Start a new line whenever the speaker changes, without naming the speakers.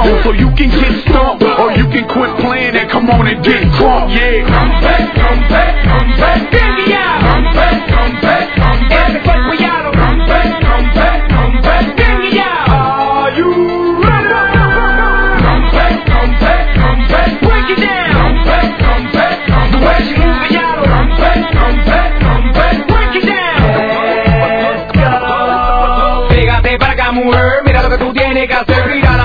So you can get stumped, or you can quit playing and come on and get crunk, yeah.
Come back, come back, come back.
Bengiano.
Come back, come back, come back.
Este fue el Guayano.
Come back, come back, come back.
Bengiano.
Are you ready?
Come back, come back, come back.
Break it down.
Come back, come back, come
The way
back.
she move Guayano.
Come back, come back, come back.
Break it down.
Let's go.
Pégate para acá, mujer. Mira lo que tú tienes que hacer. Mira